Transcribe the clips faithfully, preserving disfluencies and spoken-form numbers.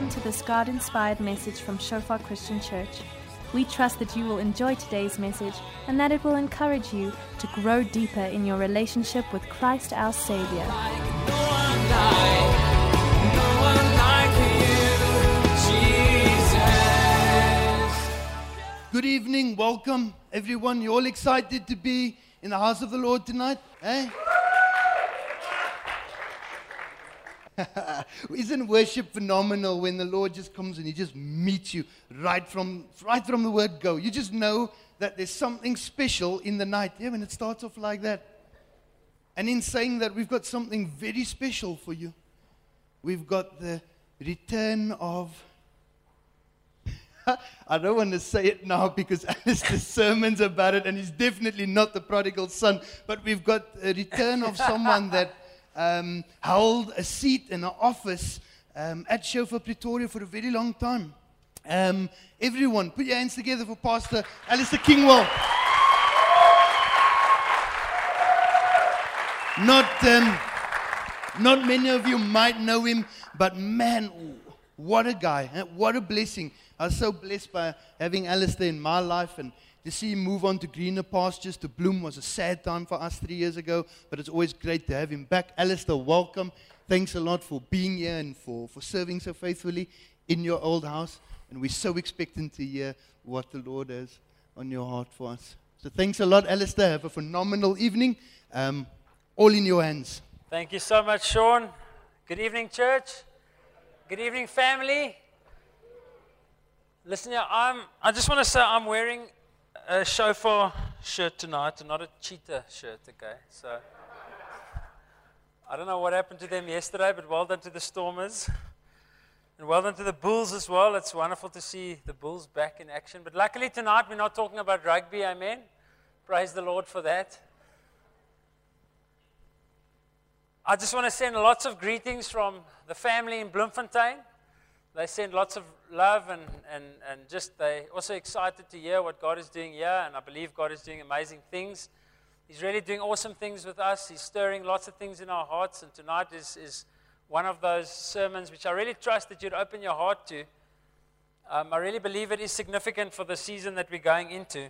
Welcome to this God-inspired message from Shofar Christian Church. We trust that you will enjoy today's message and that it will encourage you to grow deeper in your relationship with Christ our Savior. Good evening, welcome everyone. You all excited to be in the house of the Lord tonight? Eh? Isn't worship phenomenal when the Lord just comes and He just meets you right from right from the word go? You just know that there's something special in the night. Yeah, when it starts off like that. And in saying that, we've got something very special for you. We've got the return of... I don't want to say it now because Alistair's sermon's about it and he's definitely not the prodigal son. But we've got a return of someone that um, held a seat in an office um, at Shofar Pretoria for a very long time. Um, everyone, put your hands together for Pastor Alistair Kingwell. Not, um, not many of you might know him, but man, what a guy, eh? What a blessing. I was so blessed by having Alistair in my life, and to see him move on to greener pastures, to bloom, was a sad time for us three years ago, but it's always great to have him back. Alistair, welcome. Thanks a lot for being here and for, for serving so faithfully in your old house, and we're so expectant to hear what the Lord has on your heart for us. So thanks a lot, Alistair. Have a phenomenal evening. Um, all in your hands. Thank you so much, Sean. Good evening, church. Good evening, family. Listen here, I'm, I just want to say I'm wearing a Shofar shirt tonight and not a cheetah shirt, okay? So, I don't know what happened to them yesterday, but well done to the Stormers. And well done to the Bulls as well. It's wonderful to see the Bulls back in action. But luckily tonight we're not talking about rugby, amen? Praise the Lord for that. I just want to send lots of greetings from the family in Bloemfontein. They send lots of love and, and, and just they're also excited to hear what God is doing here, and I believe God is doing amazing things. He's really doing awesome things with us. He's stirring lots of things in our hearts, and tonight is, is one of those sermons which I really trust that you'd open your heart to. Um, I really believe it is significant for the season that we're going into.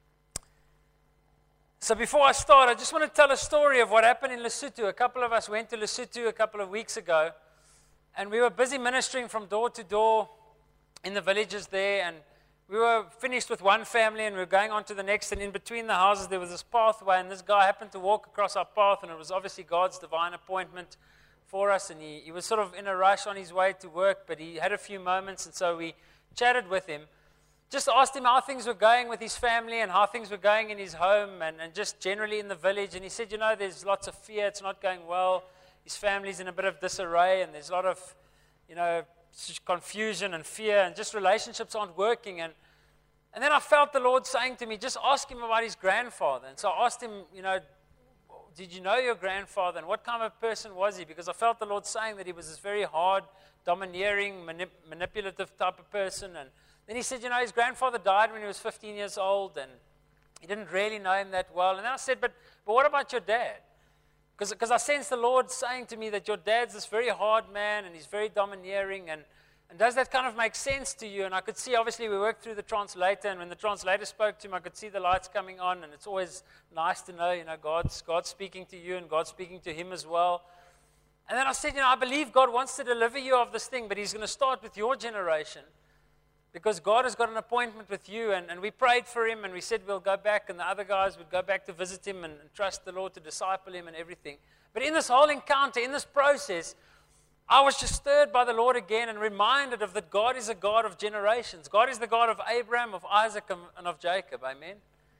So before I start, I just want to tell a story of what happened in Lesotho. A couple of us went to Lesotho a couple of weeks ago. And we were busy ministering from door to door in the villages there, and we were finished with one family and we were going on to the next, and in between the houses there was this pathway, and this guy happened to walk across our path, and it was obviously God's divine appointment for us, and he, he was sort of in a rush on his way to work, but he had a few moments, and so we chatted with him. Just asked him how things were going with his family and how things were going in his home and, and just generally in the village, and he said, you know, there's lots of fear, it's not going well. His family's in a bit of disarray, and there's a lot of, you know, confusion and fear, and just relationships aren't working. And and then I felt the Lord saying to me, just ask him about his grandfather. And so I asked him, you know, did you know your grandfather, and what kind of person was he? Because I felt the Lord saying that he was this very hard, domineering, manip- manipulative type of person. And then he said, you know, his grandfather died when he was fifteen years old, and he didn't really know him that well. And then I said, but but what about your dad? Because I sense the Lord saying to me that your dad's this very hard man and he's very domineering. And, and does that kind of make sense to you? And I could see, obviously, we worked through the translator. And when the translator spoke to him, I could see the lights coming on. And it's always nice to know, you know, God's, God's speaking to you and God's speaking to him as well. And then I said, you know, I believe God wants to deliver you of this thing, but he's going to start with your generation. Because God has got an appointment with you, and, and we prayed for him, and we said we'll go back, and the other guys would go back to visit him and, and trust the Lord to disciple him and everything. But in this whole encounter, in this process, I was just stirred by the Lord again and reminded of that God is a God of generations. God is the God of Abraham, of Isaac, and of Jacob. Amen.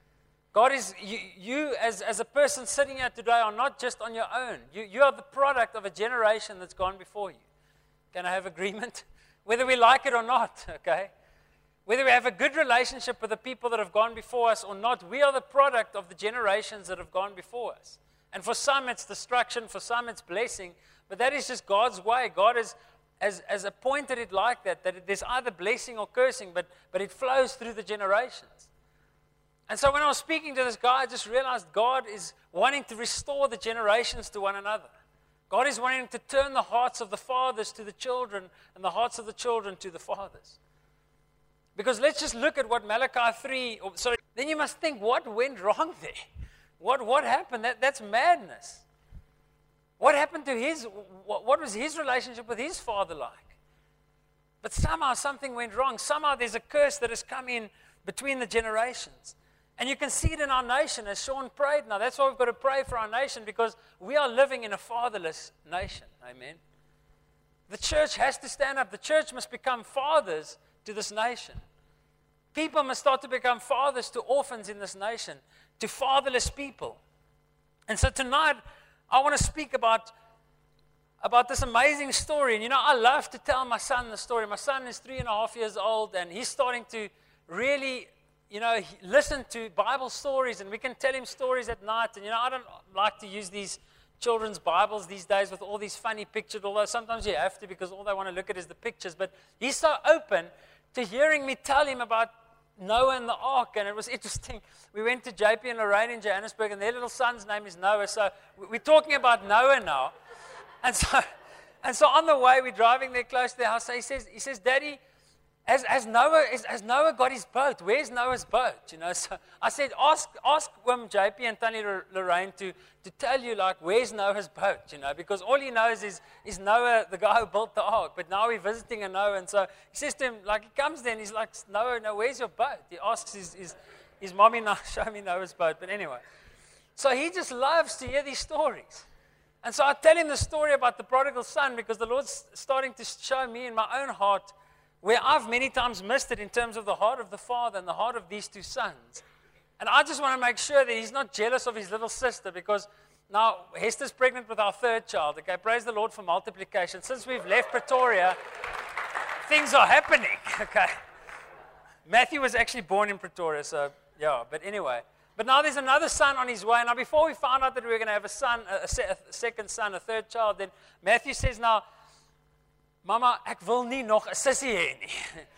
God is, you, you as, as a person sitting here today are not just on your own. You, you are the product of a generation that's gone before you. Can I have agreement? Whether we like it or not, okay? Whether we have a good relationship with the people that have gone before us or not, we are the product of the generations that have gone before us. And for some it's destruction, for some it's blessing, but that is just God's way. God has, has, has appointed it like that, that there's either blessing or cursing, but, but it flows through the generations. And so when I was speaking to this guy, I just realized God is wanting to restore the generations to one another. God is wanting to turn the hearts of the fathers to the children and the hearts of the children to the fathers. Because let's just look at what Malachi three, or, sorry, then you must think, what went wrong there? What, what happened? That, that's madness. What happened to his, what, what was his relationship with his father like? But somehow something went wrong. Somehow there's a curse that has come in between the generations. And you can see it in our nation, as Sean prayed now. That's why we've got to pray for our nation, because we are living in a fatherless nation. Amen. The church has to stand up. The church must become fathers to this nation. People must start to become fathers to orphans in this nation, to fatherless people. And so tonight, I want to speak about, about this amazing story. And you know, I love to tell my son the story. My son is three and a half years old, and he's starting to really, you know, listen to Bible stories, and we can tell him stories at night. And, you know, I don't like to use these children's Bibles these days with all these funny pictures, although sometimes you have to, because all they want to look at is the pictures. But he's so open to hearing me tell him about Noah and the ark. And it was interesting. We went to J P and Lorraine in Johannesburg, and their little son's name is Noah. So we're talking about Noah now. And so and so on the way, we're driving there close to the house. So he says, he says, Daddy, Has, has, Noah, has, has Noah got his boat? Where's Noah's boat? You know, so I said, ask ask um, J P and Tanya Lorraine to, to tell you, like, where's Noah's boat? You know, because all he knows is, is Noah, the guy who built the ark. But now we're visiting a Noah. And so he says to him, like, he comes there and he's like, Noah, no, where's your boat? He asks his, his, his mommy, now, show me Noah's boat. But anyway, so he just loves to hear these stories. And so I tell him the story about the prodigal son, because the Lord's starting to show me in my own heart where I've many times missed it in terms of the heart of the father and the heart of these two sons. And I just want to make sure that he's not jealous of his little sister, because now Hester's pregnant with our third child. Okay, praise the Lord for multiplication. Since we've left Pretoria, things are happening. Okay, Matthew was actually born in Pretoria, so yeah, but anyway. But now there's another son on his way. Now before we found out that we were going to have a son, a, se- a second son, a third child, then Matthew says, now, Mama, ek wil nie nog 'n sussie hê nie.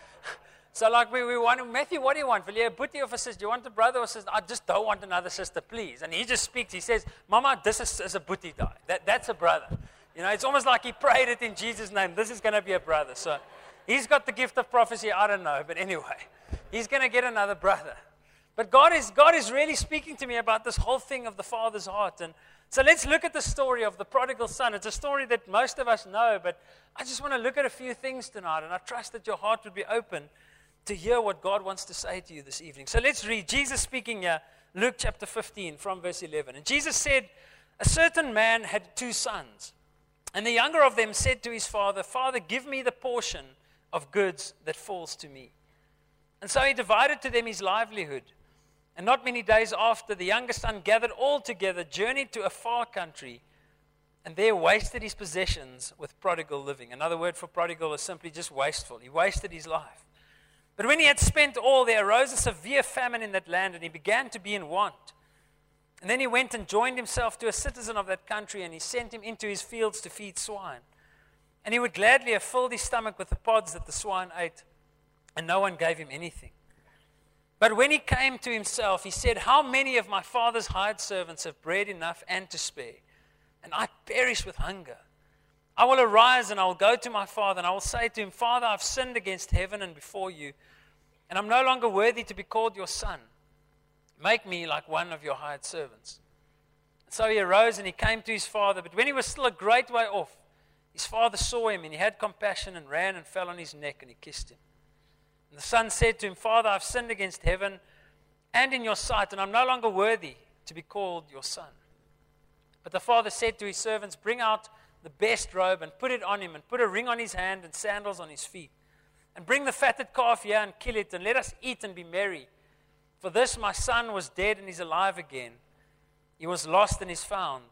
So like we, we want, Matthew, what do you want? Will you a boetie of a sister? Do you want a brother or sister? I just don't want another sister, please. And he just speaks. He says, Mama, this is, is a boetie die. That, that's a brother. You know, it's almost like he prayed it in Jesus' name. This is going to be a brother. So he's got the gift of prophecy. I don't know. But anyway, he's going to get another brother. But God is, God is really speaking to me about this whole thing of the father's heart. And so let's look at the story of the prodigal son. It's a story that most of us know, but I just want to look at a few things tonight, and I trust that your heart would be open to hear what God wants to say to you this evening. So let's read. Jesus speaking here, Luke chapter fifteen from verse eleven. And Jesus said, a certain man had two sons, and the younger of them said to his father, Father, give me the portion of goods that falls to me. And so he divided to them his livelihood. And not many days after, the younger son gathered all together, journeyed to a far country, and there wasted his possessions with prodigal living. Another word for prodigal is simply just wasteful. He wasted his life. But when he had spent all, there arose a severe famine in that land, and he began to be in want. And then he went and joined himself to a citizen of that country, and he sent him into his fields to feed swine. And he would gladly have filled his stomach with the pods that the swine ate, and no one gave him anything. But when he came to himself, he said, how many of my father's hired servants have bread enough and to spare, and I perish with hunger? I will arise and I will go to my father, and I will say to him, Father, I've sinned against heaven and before you, and I'm no longer worthy to be called your son. Make me like one of your hired servants. So he arose and he came to his father, but when he was still a great way off, his father saw him, and he had compassion and ran and fell on his neck, and he kissed him. And the son said to him, Father, I've sinned against heaven and in your sight, and I'm no longer worthy to be called your son. But the father said to his servants, bring out the best robe and put it on him, and put a ring on his hand and sandals on his feet. And bring the fatted calf here and kill it, and let us eat and be merry. For this my son was dead and is alive again. He was lost and is found.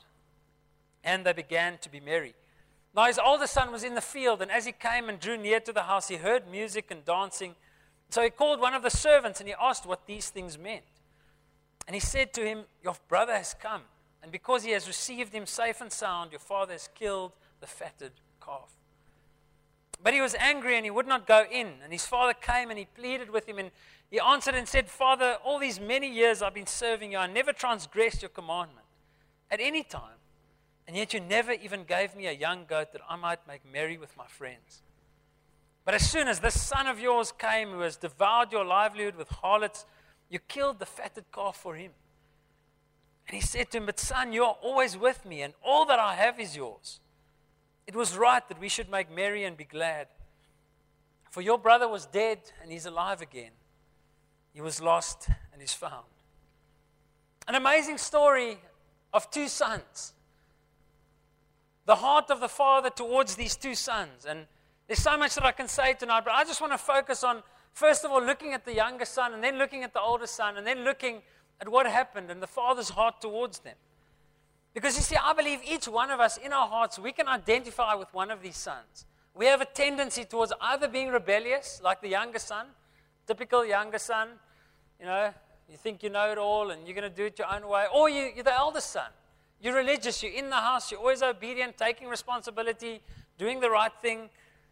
And they began to be merry. Now his older son was in the field, and as he came and drew near to the house, he heard music and dancing. So he called one of the servants, and he asked what these things meant. And he said to him, your brother has come, and because he has received him safe and sound, your father has killed the fatted calf. But he was angry, and he would not go in. And his father came, and he pleaded with him, and he answered and said, Father, all these many years I've been serving you. I never transgressed your commandment at any time. And yet you never even gave me a young goat that I might make merry with my friends. But as soon as this son of yours came who has devoured your livelihood with harlots, you killed the fatted calf for him. And he said to him, but son, you are always with me, and all that I have is yours. It was right that we should make merry and be glad. For your brother was dead, and he's alive again. He was lost, and is found. An amazing story of two sons. The heart of the father towards these two sons. And there's so much that I can say tonight, but I just want to focus on, first of all, looking at the younger son, and then looking at the older son, and then looking at what happened and the father's heart towards them. Because you see, I believe each one of us in our hearts, we can identify with one of these sons. We have a tendency towards either being rebellious, like the younger son, typical younger son, you know, you think you know it all and you're going to do it your own way, or you, you're the eldest son. You're religious, you're in the house, you're always obedient, taking responsibility, doing the right thing.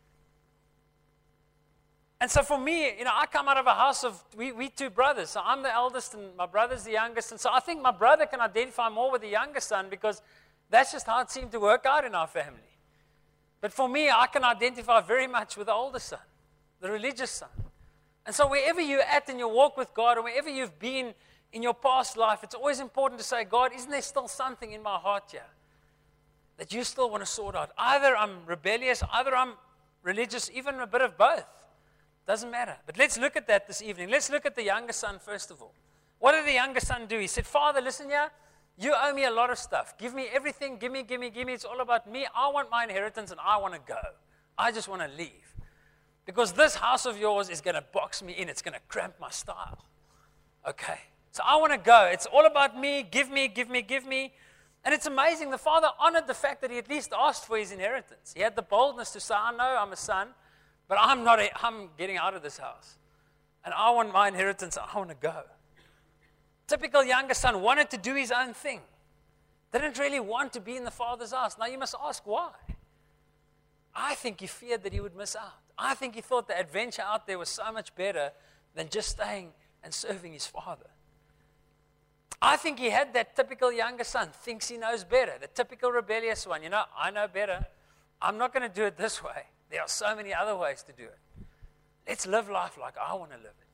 And so for me, you know, I come out of a house of, we, we two brothers. So I'm the eldest and my brother's the youngest. And so I think my brother can identify more with the younger son because that's just how it seemed to work out in our family. But for me, I can identify very much with the older son, the religious son. And so wherever you're at in your walk with God, or wherever you've been in your past life, it's always important to say, God, isn't there still something in my heart here that you still want to sort out? Either I'm rebellious, either I'm religious, even a bit of both. Doesn't matter. But let's look at that this evening. Let's look at the younger son first of all. What did the younger son do? He said, Father, listen here, you owe me a lot of stuff. Give me everything, give me, give me, give me. It's all about me. I want my inheritance and I want to go. I just want to leave. Because this house of yours is going to box me in. It's going to cramp my style. Okay. So I want to go. It's all about me. Give me, give me, give me. And it's amazing. The father honored the fact that he at least asked for his inheritance. He had the boldness to say, I know I'm a son, but I'm not. A, I'm getting out of this house. And I want my inheritance. I want to go. Typical younger son wanted to do his own thing. Didn't really want to be in the father's house. Now you must ask why. I think he feared that he would miss out. I think he thought the adventure out there was so much better than just staying and serving his father. I think he had that typical younger son, thinks he knows better, the typical rebellious one. You know, I know better. I'm not going to do it this way. There are so many other ways to do it. Let's live life like I want to live it.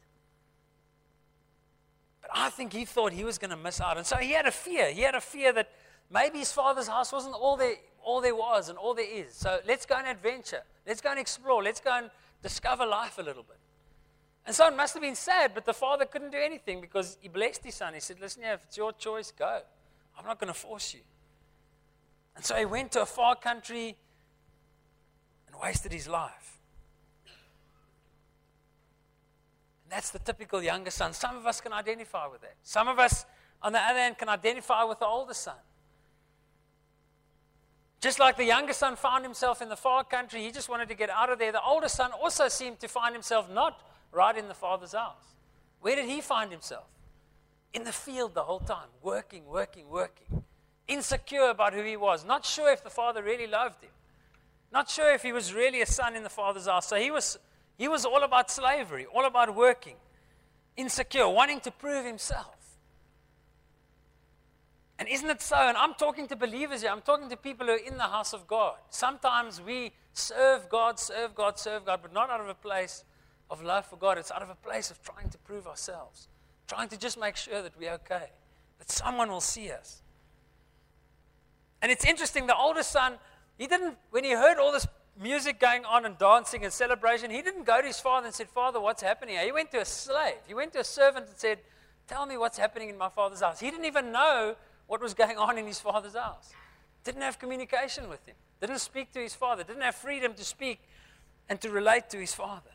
But I think he thought he was going to miss out. And so he had a fear. He had a fear that maybe his father's house wasn't all there, all there was and all there is. So let's go and adventure. Let's go and explore. Let's go and discover life a little bit. And so it must have been sad, but the father couldn't do anything because he blessed his son. He said, listen here, if it's your choice, go. I'm not going to force you. And so he went to a far country and wasted his life. And that's the typical younger son. Some of us can identify with that. Some of us, on the other hand, can identify with the older son. Just like the younger son found himself in the far country, he just wanted to get out of there. The older son also seemed to find himself not right in the father's house. Where did he find himself? In the field the whole time, working, working, working. Insecure about who he was. Not sure if the father really loved him. Not sure if he was really a son in the father's house. So he was, he was all about slavery, all about working. Insecure, wanting to prove himself. And isn't it so? And I'm talking to believers here. I'm talking to people who are in the house of God. Sometimes we serve God, serve God, serve God, but not out of a place of love for God. It's out of a place of trying to prove ourselves, trying to just make sure that we're okay, that someone will see us. And it's interesting, the older son, he didn't, when he heard all this music going on and dancing and celebration, he didn't go to his father and said, Father, what's happening here? He went to a slave. He went to a servant and said, tell me what's happening in my father's house. He didn't even know what was going on in his father's house. Didn't have communication with him. Didn't speak to his father. Didn't have freedom to speak and to relate to his father.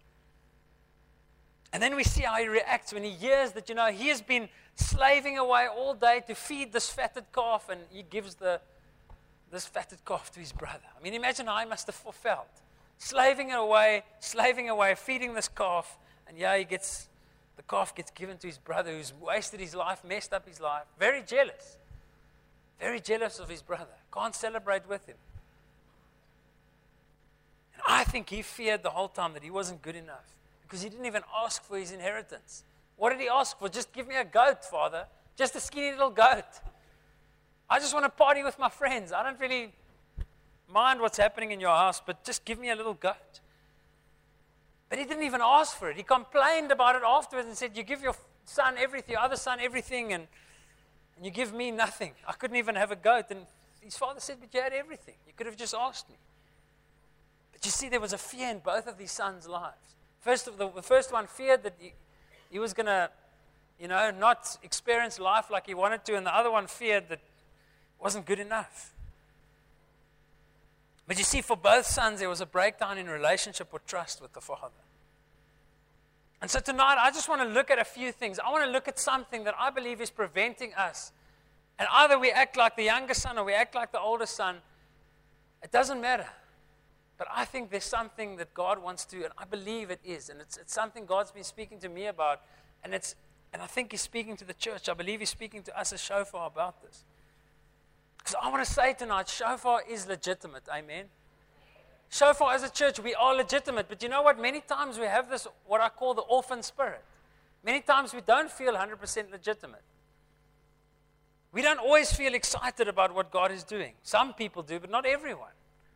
And then we see how he reacts when he hears that, you know, he has been slaving away all day to feed this fatted calf, and he gives the this fatted calf to his brother. I mean, imagine how he must have felt. Slaving away, slaving away, feeding this calf, and yeah, he gets, the calf gets given to his brother who's wasted his life, messed up his life. Very jealous. Very jealous of his brother. Can't celebrate with him. And I think he feared the whole time that he wasn't good enough. Because he didn't even ask for his inheritance. What did he ask for? Just give me a goat, Father. Just a skinny little goat. I just want to party with my friends. I don't really mind what's happening in your house, but just give me a little goat. But he didn't even ask for it. He complained about it afterwards and said, you give your son everything, your other son everything, and, and you give me nothing. I couldn't even have a goat. And his father said, but you had everything. You could have just asked me. But you see, there was a fear in both of these sons' lives. First of the, the first one feared that he, he was going to, you know, not experience life like he wanted to, and the other one feared that it wasn't good enough. But you see, for both sons, there was a breakdown in relationship or trust with the father. And so tonight, I just want to look at a few things. I want to look at something that I believe is preventing us. And either we act like the younger son or we act like the older son. It doesn't matter. But I think there's something that God wants to, and I believe it is. And it's, it's something God's been speaking to me about. And it's and I think he's speaking to the church. I believe he's speaking to us as Shofar about this. Because I want to say tonight, Shofar is legitimate. Amen. Shofar as a church, we are legitimate. But you know what? Many times we have this, what I call the orphan spirit. Many times we don't feel one hundred percent legitimate. We don't always feel excited about what God is doing. Some people do, but not everyone.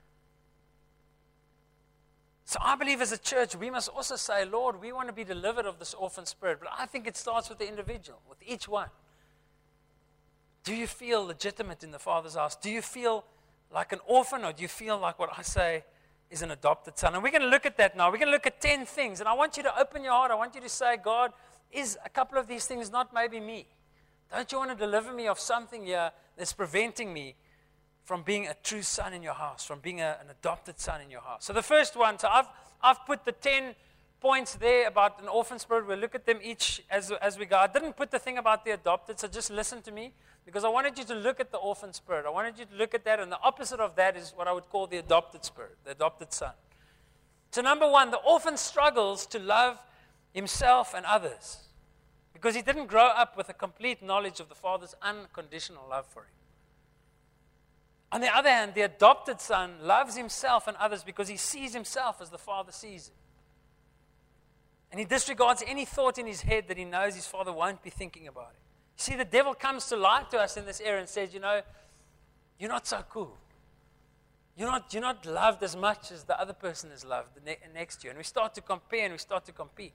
So I believe as a church, we must also say, Lord, we want to be delivered of this orphan spirit. But I think it starts with the individual, with each one. Do you feel legitimate in the Father's house? Do you feel like an orphan, or do you feel like what I say is an adopted son? And we're going to look at that now. We're going to look at ten things. And I want you to open your heart. I want you to say, God, is a couple of these things not maybe me? Don't you want to deliver me of something here that's preventing me from being a true son in your house, from being a, an adopted son in your house? So the first one, so I've, I've put the ten points there about an orphan spirit. We'll look at them each as, as we go. I didn't put the thing about the adopted, so just listen to me, because I wanted you to look at the orphan spirit. I wanted you to look at that, and the opposite of that is what I would call the adopted spirit, the adopted son. So number one, the orphan struggles to love himself and others because he didn't grow up with a complete knowledge of the Father's unconditional love for him. On the other hand, the adopted son loves himself and others because he sees himself as the Father sees him. And he disregards any thought in his head that he knows his Father won't be thinking about it. You see, the devil comes to lie to us in this area and says, you know, you're not so cool. You're not, you're not loved as much as the other person is loved ne- next to you. And we start to compare and we start to compete.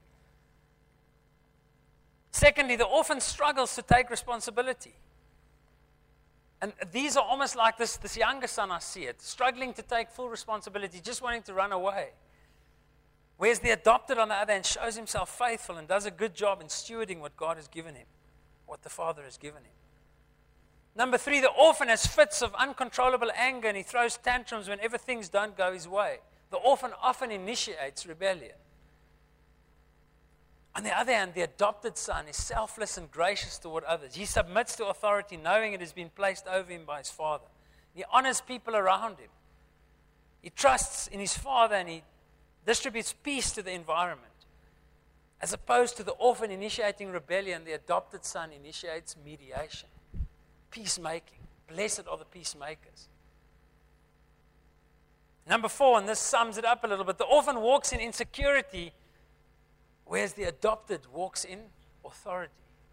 Secondly, the orphan struggles to take responsibility. And these are almost like this, this younger son, I see it, struggling to take full responsibility, just wanting to run away. Whereas the adopted, on the other hand, shows himself faithful and does a good job in stewarding what God has given him, what the Father has given him. Number three, the orphan has fits of uncontrollable anger and he throws tantrums whenever things don't go his way. The orphan often initiates rebellion. On the other hand, the adopted son is selfless and gracious toward others. He submits to authority knowing it has been placed over him by his father. He honors people around him. He trusts in his father and he distributes peace to the environment. As opposed to the orphan initiating rebellion, the adopted son initiates mediation, peacemaking. Blessed are the peacemakers. Number four, and this sums it up a little bit, the orphan walks in insecurity, whereas the adopted walks in authority.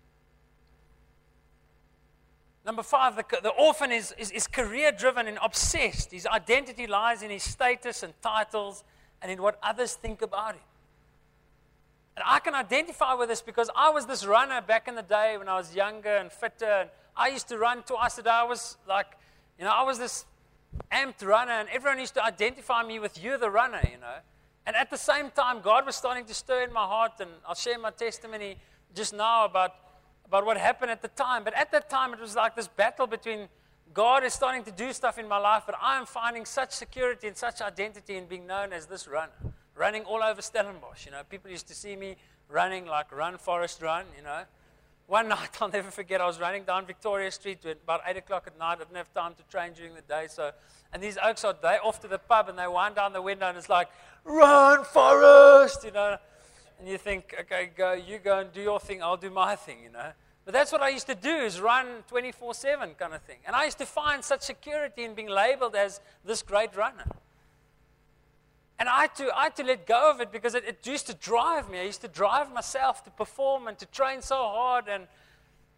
Number five, the, the orphan is, is, is career-driven and obsessed. His identity lies in his status and titles and in what others think about him. And I can identify with this because I was this runner back in the day when I was younger and fitter. And I used to run twice a day. I was like, you know, I was this amped runner, and everyone used to identify me with you, the runner, you know. And at the same time, God was starting to stir in my heart, and I'll share my testimony just now about, about what happened at the time. But at that time, it was like this battle between God is starting to do stuff in my life, but I am finding such security and such identity in being known as this runner, running all over Stellenbosch. You know, people used to see me running like Run, Forest, Run, you know. One night, I'll never forget, I was running down Victoria Street at about eight o'clock at night. I didn't have time to train during the day. So, and these oaks are, they off to the pub, and they wind down the window, and it's like, Run, Forest, you know. And you think, okay, go, you go and do your thing, I'll do my thing, you know. But that's what I used to do, is run twenty-four seven kind of thing. And I used to find such security in being labeled as this great runner. And I had to, I had to let go of it because it, it used to drive me. I used to drive myself to perform and to train so hard. And,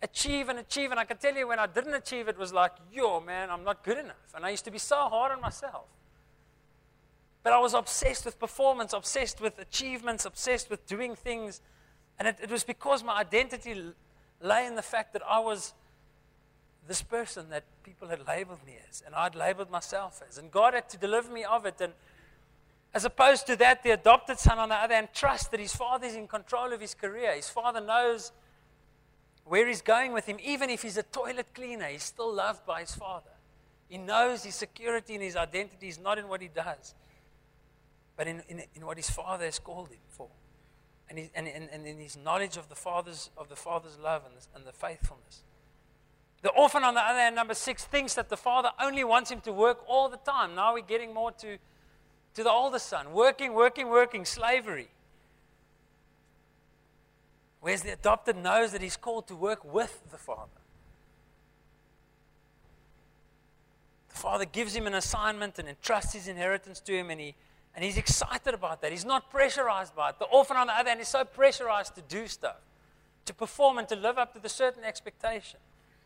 achieve and achieve. And I can tell you when I didn't achieve, it was like, yo, man, I'm not good enough. And I used to be so hard on myself. But I was obsessed with performance, obsessed with achievements, obsessed with doing things. And it, it was because my identity lay in the fact that I was this person that people had labeled me as, and I'd labeled myself as. And God had to deliver me of it. And as opposed to that, the adopted son, on the other hand, trusts that his father is in control of his career. His father knows where he's going with him. Even if he's a toilet cleaner, he's still loved by his father. He knows his security and his identity is not in what he does, but in, in, in what his father has called him for. And, he, and, and, and in his knowledge of the father's, of the father's love and the, and the faithfulness. The orphan, on the other hand, number six, thinks that the father only wants him to work all the time. Now we're getting more to, to the older son. Working, working, working, slavery. Whereas the adopted knows that he's called to work with the father. The father gives him an assignment and entrusts his inheritance to him, and, he, and he's excited about that. He's not pressurized by it. The orphan, on the other hand, is so pressurized to do stuff, to perform and to live up to the certain expectation.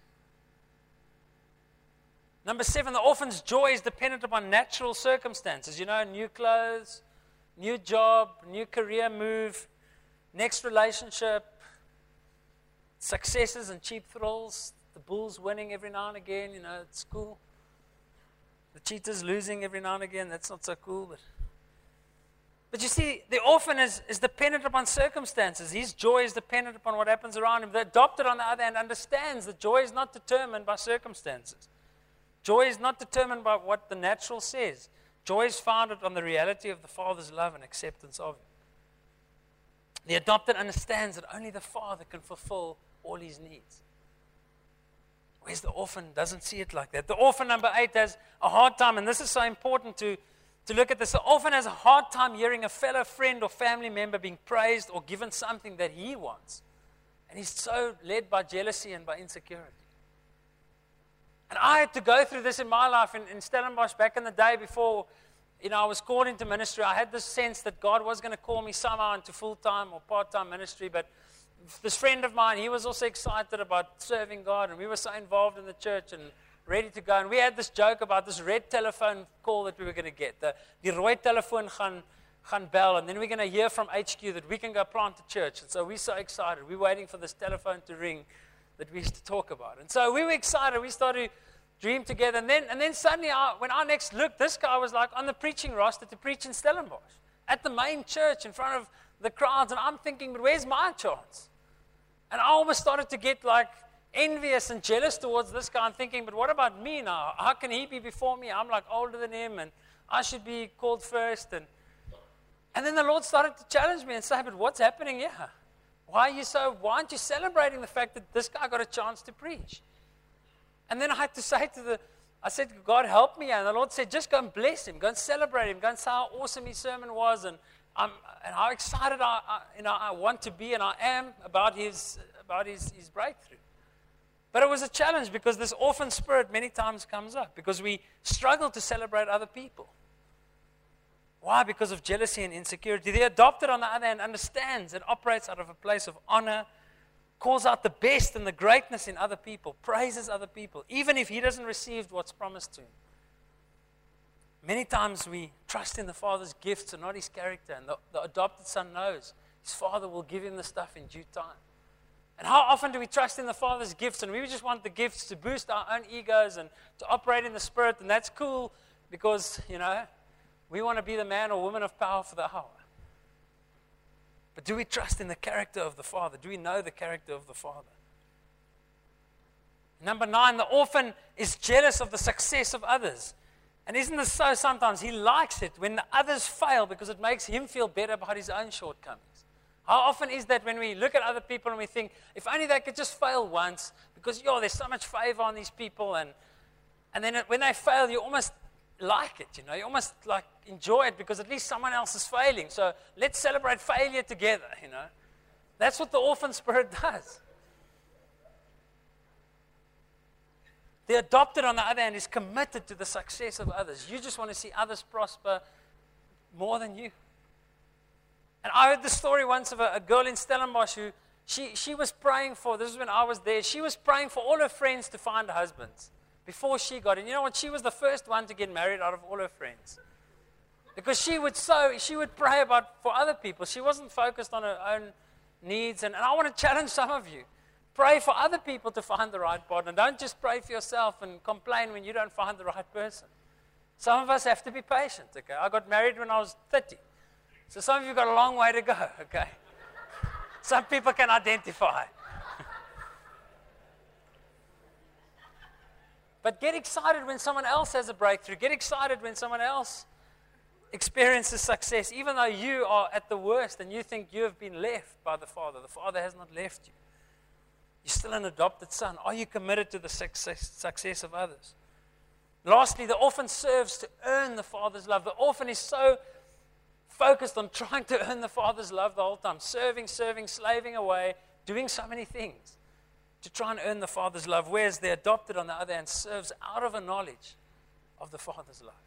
Number seven, the orphan's joy is dependent upon natural circumstances. You know, new clothes, new job, new career move, next relationship, successes and cheap thrills, the Bulls winning every now and again, you know, it's cool. The Cheetahs losing every now and again, that's not so cool. But, but you see, the orphan is, is dependent upon circumstances. His joy is dependent upon what happens around him. The adopted, on the other hand, understands that joy is not determined by circumstances. Joy is not determined by what the natural says. Joy is founded on the reality of the Father's love and acceptance of him. The adopted understands that only the Father can fulfill all his needs. Whereas the orphan doesn't see it like that. The orphan, number eight, has a hard time, and this is so important to, to look at this. The orphan has a hard time hearing a fellow friend or family member being praised or given something that he wants. And he's so led by jealousy and by insecurity. And I had to go through this in my life in, in Stellenbosch back in the day before, you know, I was called into ministry. I had this sense that God was going to call me somehow into full-time or part-time ministry. But this friend of mine, he was also excited about serving God. And we were so involved in the church and ready to go. And we had this joke about this red telephone call that we were going to get. The, die rooi telefoon gaan, gaan bel. And then we're going to hear from H Q that we can go plant a church. And so we're so excited. We're waiting for this telephone to ring that we used to talk about. And so we were excited. We started to dream together. And then and then suddenly, I, when I next looked, this guy was like on the preaching roster to preach in Stellenbosch at the main church in front of the crowds. And I'm thinking, but where's my chance? And I almost started to get like envious and jealous towards this guy. I'm thinking, but what about me now? How can he be before me? I'm like older than him, and I should be called first. And and then the Lord started to challenge me and say, but what's happening here? Why are you so, why aren't you celebrating the fact that this guy got a chance to preach? And then I had to say to the, I said, God, help me. And the Lord said, just go and bless him. Go and celebrate him. Go and say how awesome his sermon was and, um, and how excited I, I, you know, I want to be and I am about his, about his, his breakthrough. But it was a challenge because this orphan spirit many times comes up because we struggle to celebrate other people. Why? Because of jealousy and insecurity. The adopted, on the other hand, understands and operates out of a place of honor, calls out the best and the greatness in other people, praises other people, even if he doesn't receive what's promised to him. Many times we trust in the Father's gifts and not his character, and the, the adopted son knows his Father will give him the stuff in due time. And how often do we trust in the Father's gifts, and we just want the gifts to boost our own egos and to operate in the Spirit, and that's cool because, you know, we want to be the man or woman of power for the hour. But do we trust in the character of the Father? Do we know the character of the Father? Number nine, the orphan is jealous of the success of others. And isn't this so sometimes? He likes it when the others fail because it makes him feel better about his own shortcomings. How often is that when we look at other people and we think, if only they could just fail once, because, yo, there's so much favor on these people. And, and then when they fail, you almost like it, you know, you almost like enjoy it because at least someone else is failing. So let's celebrate failure together, you know. That's what the orphan spirit does. The adopted, on the other hand, is committed to the success of others. You just want to see others prosper more than you. And I heard the story once of a, a girl in Stellenbosch who She, she was praying for, this is when I was there, she was praying for all her friends to find husbands before she got in. You know what? She was the first one to get married out of all her friends. Because she would so, she would pray about for other people. She wasn't focused on her own needs. And, and I want to challenge some of you. Pray for other people to find the right partner. Don't just pray for yourself and complain when you don't find the right person. Some of us have to be patient, okay? I got married when I was thirty. So some of you got a long way to go, okay? Some people can identify. But get excited when someone else has a breakthrough. Get excited when someone else experiences success, even though you are at the worst and you think you have been left by the Father. The Father has not left you. You're still an adopted son. Are you committed to the success, success of others? Lastly, the orphan serves to earn the Father's love. The orphan is so focused on trying to earn the Father's love the whole time, serving, serving, slaving away, doing so many things to try and earn the Father's love, whereas the adopted, on the other hand, serves out of a knowledge of the Father's love.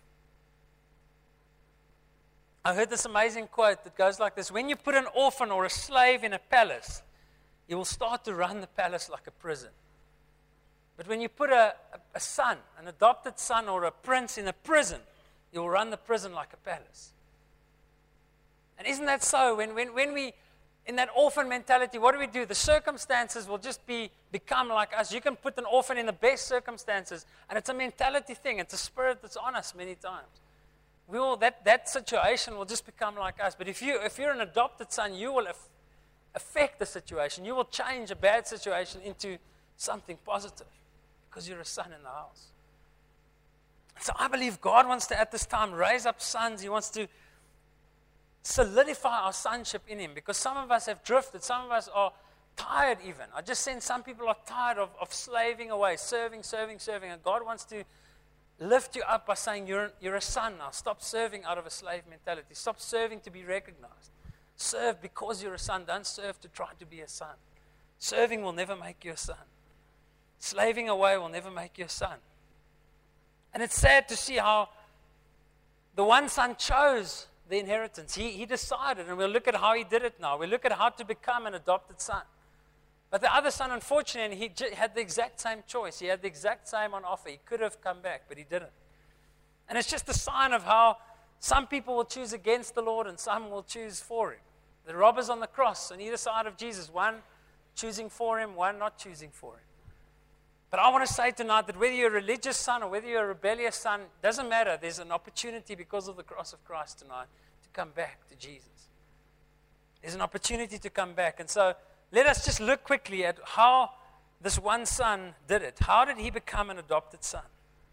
I heard this amazing quote that goes like this: when you put an orphan or a slave in a palace, you will start to run the palace like a prison. But when you put a, a, a son, an adopted son or a prince in a prison, you will run the prison like a palace. And isn't that so? When, when, when we, in that orphan mentality, what do we do? The circumstances will just be become like us. You can put an orphan in the best circumstances, and it's a mentality thing. It's a spirit that's on us many times. We will, that, that situation will just become like us. But if, you, if you're an adopted son, you will af- affect the situation. You will change a bad situation into something positive because you're a son in the house. So I believe God wants to, at this time, raise up sons. He wants to solidify our sonship in Him, because some of us have drifted. Some of us are tired even. I just sense some people are tired of, of slaving away, serving, serving, serving. And God wants to lift you up by saying, you're, you're a son now. Stop serving out of a slave mentality. Stop serving to be recognized. Serve because you're a son. Don't serve to try to be a son. Serving will never make you a son. Slaving away will never make you a son. And it's sad to see how the one son chose the inheritance. He, he decided, and we'll look at how he did it now. We'll look at how to become an adopted son. But the other son, unfortunately, he j- had the exact same choice. He had the exact same on offer. He could have come back, but he didn't. And it's just a sign of how some people will choose against the Lord and some will choose for Him. The robbers on the cross on either side of Jesus, one choosing for Him, one not choosing for Him. But I want to say tonight that whether you're a religious son or whether you're a rebellious son, doesn't matter. There's an opportunity because of the cross of Christ tonight to come back to Jesus. There's an opportunity to come back. And so let us just look quickly at how this one son did it. How did he become an adopted son?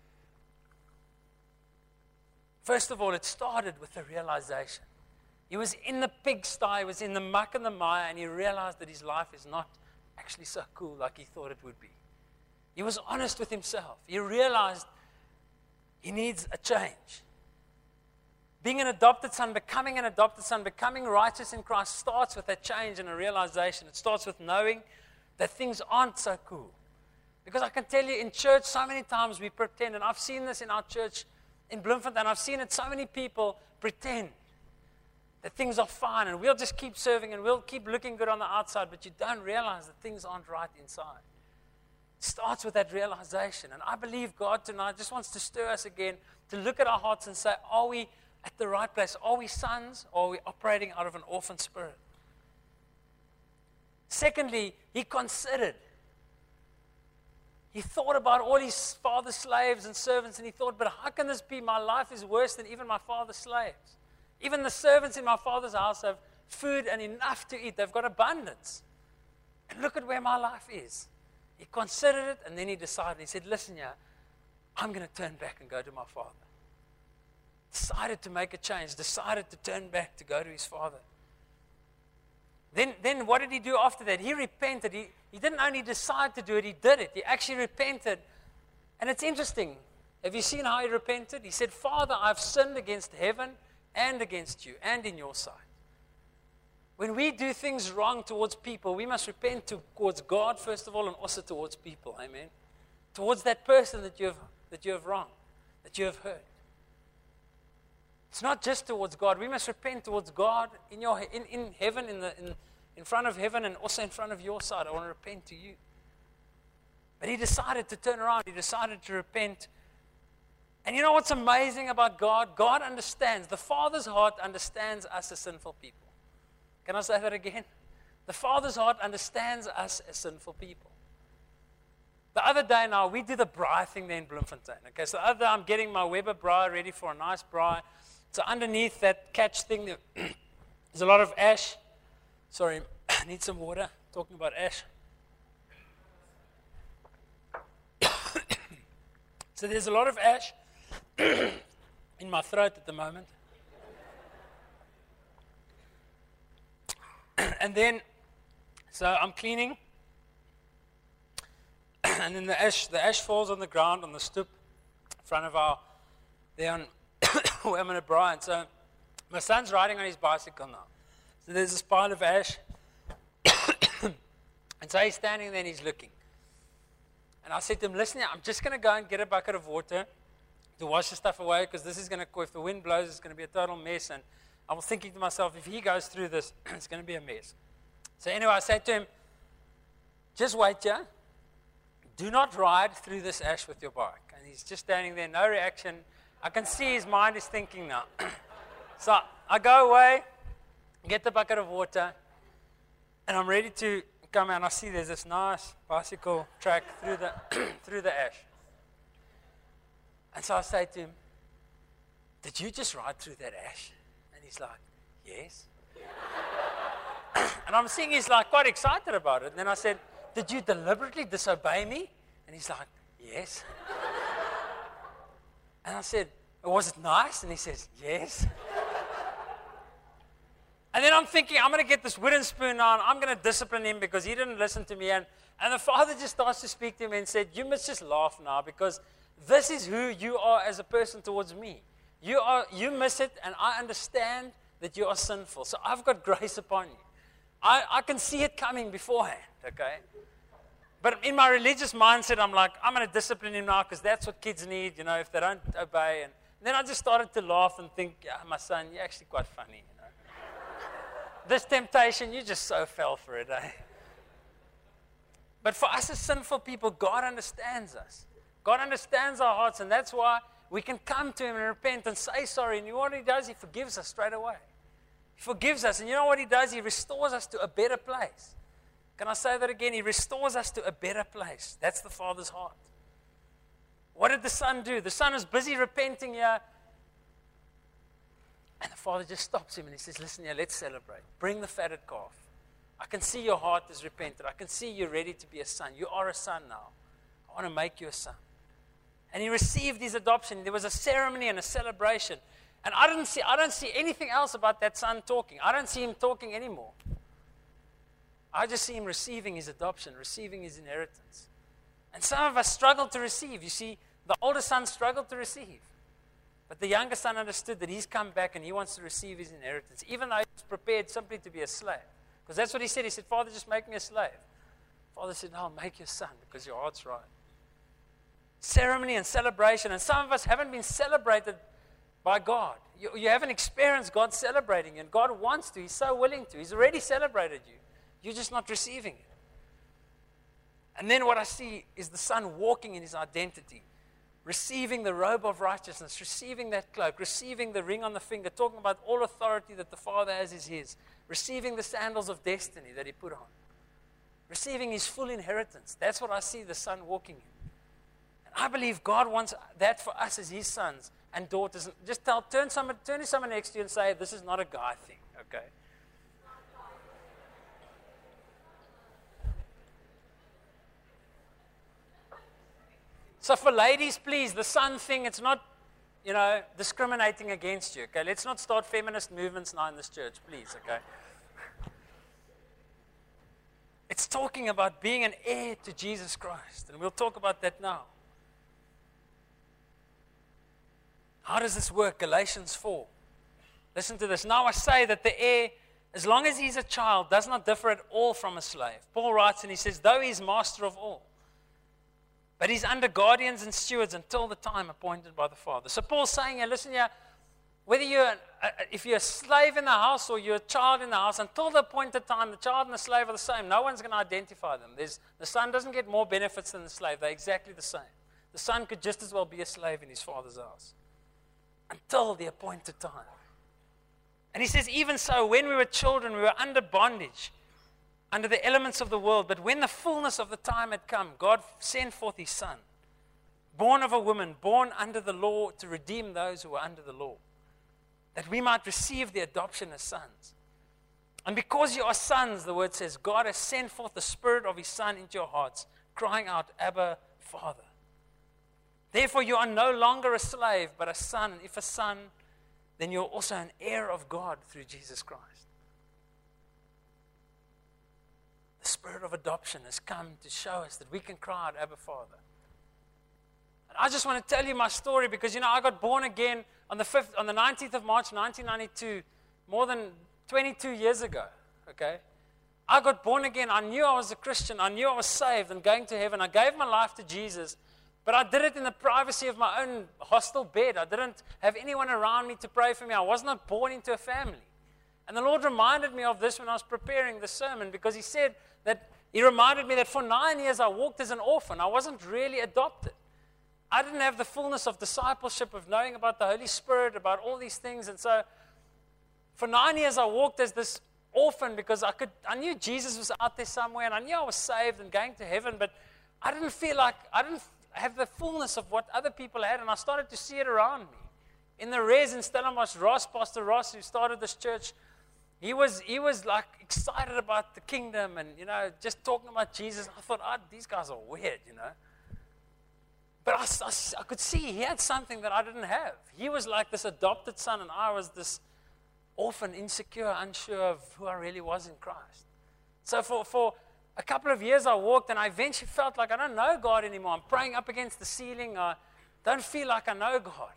First of all, it started with a realization. He was in the pigsty, he was in the muck and the mire, and he realized that his life is not actually so cool like he thought it would be. He was honest with himself. He realized he needs a change. Being an adopted son, becoming an adopted son, becoming righteous in Christ starts with a change and a realization. It starts with knowing that things aren't so cool. Because I can tell you, in church, so many times we pretend, and I've seen this in our church in Bloemfontein, I've seen it, so many people pretend that things are fine, and we'll just keep serving, and we'll keep looking good on the outside, but you don't realize that things aren't right inside. It starts with that realization. And I believe God tonight just wants to stir us again to look at our hearts and say, are we at the right place? Are we sons, or are we operating out of an orphan spirit? Secondly, he considered. He thought about all his father's slaves and servants, and he thought, but how can this be? My life is worse than even my father's slaves. Even the servants in my father's house have food and enough to eat. They've got abundance. And look at where my life is. He considered it, and then he decided. He said, listen, yeah, I'm going to turn back and go to my father. Decided to make a change. Decided to turn back to go to his father. Then, then what did he do after that? He repented. He, he didn't only decide to do it, he did it. He actually repented. And it's interesting. Have you seen how he repented? He said, Father, I've sinned against heaven and against you and in your sight. When we do things wrong towards people, we must repent towards God, first of all, and also towards people. Amen. Towards that person that you have that you have wronged, that you have hurt. It's not just towards God. We must repent towards God in your in, in heaven, in the in, in front of heaven and also in front of your side. I want to repent to you. But he decided to turn around. He decided to repent. And you know what's amazing about God? God understands. The Father's heart understands us as sinful people. Can I say that again? The Father's heart understands us as sinful people. The other day now, we did a braai thing there in Bloemfontein. Okay, so the other day I'm getting my Weber braai ready for a nice braai. So underneath that catch thing, there's a lot of ash. Sorry, I need some water. Talking about ash. So there's a lot of ash in my throat at the moment. And then, so I'm cleaning. And then the ash, the ash falls on the ground on the stoop in front of our, there on where I'm in a braai. And so my son's riding on his bicycle now. So there's this pile of ash. And so he's standing there and he's looking. And I said to him, listen, I'm just going to go and get a bucket of water to wash the stuff away because this is going to, if the wind blows, it's going to be a total mess. And I was thinking to myself, if he goes through this, it's going to be a mess. So anyway, I said to him, just wait here. Do not ride through this ash with your bike. And he's just standing there, no reaction. I can see his mind is thinking now. So I go away, get the bucket of water, and I'm ready to come out. And I see there's this nice bicycle track through the through the ash. And so I say to him, did you just ride through that ash? And he's like, yes. And I'm seeing he's like quite excited about it. And then I said, did you deliberately disobey me? And he's like, yes. And I said, was it nice? And he says, yes. And then I'm thinking, I'm going to get this wooden spoon on. I'm going to discipline him because he didn't listen to me. And, and the father just starts to speak to him and said, you must just laugh now because this is who you are as a person towards me. You are, you miss it, and I understand that you are sinful. So I've got grace upon you. I, I can see it coming beforehand, okay? But in my religious mindset, I'm like, I'm going to discipline him now because that's what kids need, you know, if they don't obey. And then I just started to laugh and think, yeah, my son, you're actually quite funny, you know. This temptation, you just so fell for it, eh? But for us as sinful people, God understands us. God understands our hearts, and that's why we can come to him and repent and say sorry. And you know what he does? He forgives us straight away. He forgives us. And you know what he does? He restores us to a better place. Can I say that again? He restores us to a better place. That's the Father's heart. What did the Son do? The Son is busy repenting here. And the Father just stops him and he says, listen here, let's celebrate. Bring the fatted calf. I can see your heart is repented. I can see you're ready to be a son. You are a son now. I want to make you a son. And he received his adoption. There was a ceremony and a celebration. And I didn't see, I don't see anything else about that son talking. I don't see him talking anymore. I just see him receiving his adoption, receiving his inheritance. And some of us struggle to receive. You see, the older son struggled to receive. But the younger son understood that he's come back and he wants to receive his inheritance, even though he was prepared simply to be a slave. Because that's what he said. He said, Father, just make me a slave. Father said, no, I'll make you a son because your heart's right. Ceremony and celebration. And some of us haven't been celebrated by God. You, you haven't experienced God celebrating you. And God wants to. He's so willing to. He's already celebrated you. You're just not receiving it. And then what I see is the son walking in his identity, receiving the robe of righteousness, receiving that cloak, receiving the ring on the finger, talking about all authority that the Father has is his, receiving the sandals of destiny that he put on, receiving his full inheritance. That's what I see the son walking in. I believe God wants that for us as his sons and daughters. Just tell, turn, someone, turn to someone next to you and say, this is not a guy thing, okay? So for ladies, please, the son thing, it's not, you know, discriminating against you, okay? Let's not start feminist movements now in this church, please, okay? It's talking about being an heir to Jesus Christ, and we'll talk about that now. How does this work? Galatians four. Listen to this. Now I say that the heir, as long as he's a child, does not differ at all from a slave. Paul writes and he says, though he's master of all, but he's under guardians and stewards until the time appointed by the Father. So Paul's saying here, listen here, whether you're a, if you're a slave in the house or you're a child in the house, until the appointed time, the child and the slave are the same. No one's going to identify them. There's, the son doesn't get more benefits than the slave. They're exactly the same. The son could just as well be a slave in his father's house until the appointed time. And he says, even so, when we were children, we were under bondage, under the elements of the world. But when the fullness of the time had come, God sent forth his son, born of a woman, born under the law, to redeem those who were under the law, that we might receive the adoption as sons. And because you are sons, the word says, God has sent forth the Spirit of his Son into your hearts, crying out, Abba, Father. Therefore you are no longer a slave, but a son. And if a son, then you're also an heir of God through Jesus Christ. The Spirit of adoption has come to show us that we can cry out, Abba, Father. And I just want to tell you my story because, you know, I got born again on the fifth, on the nineteenth of March, nineteen ninety-two, more than twenty-two years ago, okay? I got born again. I knew I was a Christian. I knew I was saved and going to heaven. I gave my life to Jesus, but I did it in the privacy of my own hostel bed. I didn't have anyone around me to pray for me. I was not born into a family. And the Lord reminded me of this when I was preparing the sermon because he said that, he reminded me that for nine years I walked as an orphan. I wasn't really adopted. I didn't have the fullness of discipleship, of knowing about the Holy Spirit, about all these things. And so for nine years I walked as this orphan because I could, I knew Jesus was out there somewhere and I knew I was saved and going to heaven, but I didn't feel like, I didn't have the fullness of what other people had, and I started to see it around me. In the res in Stellenbosch, Ross, Pastor Ross, who started this church, he was he was like excited about the kingdom and, you know, just talking about Jesus. I thought, oh, these guys are weird, you know. But I, I, I could see he had something that I didn't have. He was like this adopted son, and I was this orphan, insecure, unsure of who I really was in Christ. So for, for a couple of years I walked, and I eventually felt like I don't know God anymore. I'm praying up against the ceiling. I don't feel like I know God.